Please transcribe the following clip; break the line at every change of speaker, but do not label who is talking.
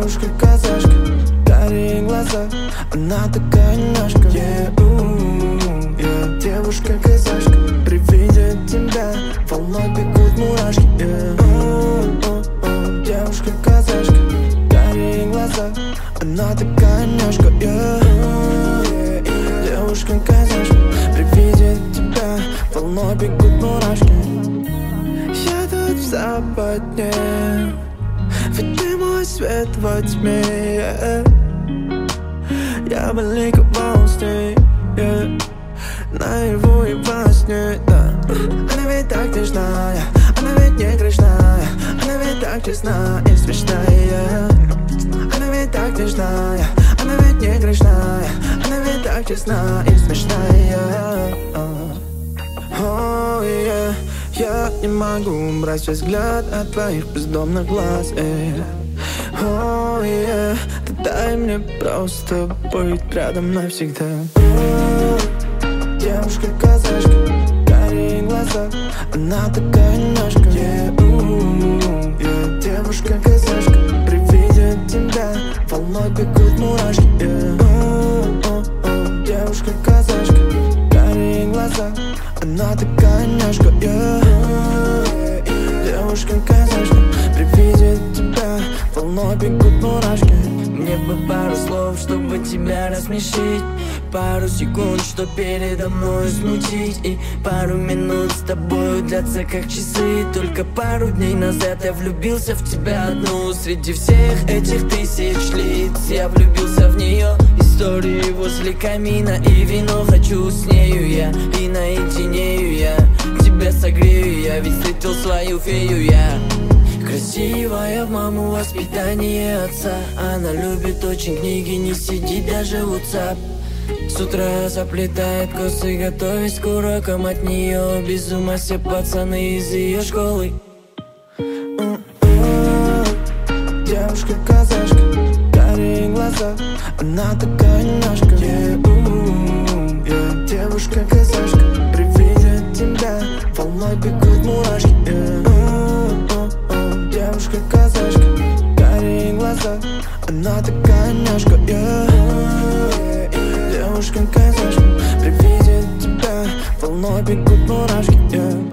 Девушка-казашка, карие глаза, она такая немножко. Девушка-казашка, при виде тебя волной бегут мурашки. Девушка-казашка, карие глаза, она такая немножко. Девушка-казашка, при виде тебя волной бегут мурашки. Я тут в западне, ведь ты мой свет во тьме. Я бы ликовал с ней, наяву и во сне, да. Она ведь так нежная, она ведь не грешная, она ведь так честна и смешная. Она ведь так нежная, она ведь не грешная, она ведь так честна и смешная. Oh, yeah. Я не могу убрать взгляд от твоих бездомных глаз. Oh, yeah. Ты дай мне просто быть рядом навсегда. Девушка-казашка, карие глаза, она такая немножко. Девушка-казашка, при виде тебя волной бегут мурашки. Девушка-казашка, карие глаза, она такая немножко. Девушка-казашка, при виде тебя волной бегут мурашки.
Мне бы пару слов, чтобы тебя рассмешить, пару секунд, что передо мной смутить, и пару минут с тобой длятся как часы. Только пару дней назад я влюбился в тебя одну. Среди всех этих тысяч лиц я влюбился в нее. Истории возле камина и вино, хочу с нею я, и наединею я тебя согрею я, ведь встретил свою фею я. Красивая в маму, воспитание отца, она любит очень книги, не сидит даже в WhatsApp. С утра заплетает косы, готовясь к урокам от нее. Без ума все пацаны из ее школы.
Девушка-казашка, карие глаза, она такая немножко. Девушка-казашка, при виде тебя волной бегут мурашки. Девушка-казашка, карие глаза, она такая немножко. Девушка-казашка, при виде тебя волной бегут мурашки.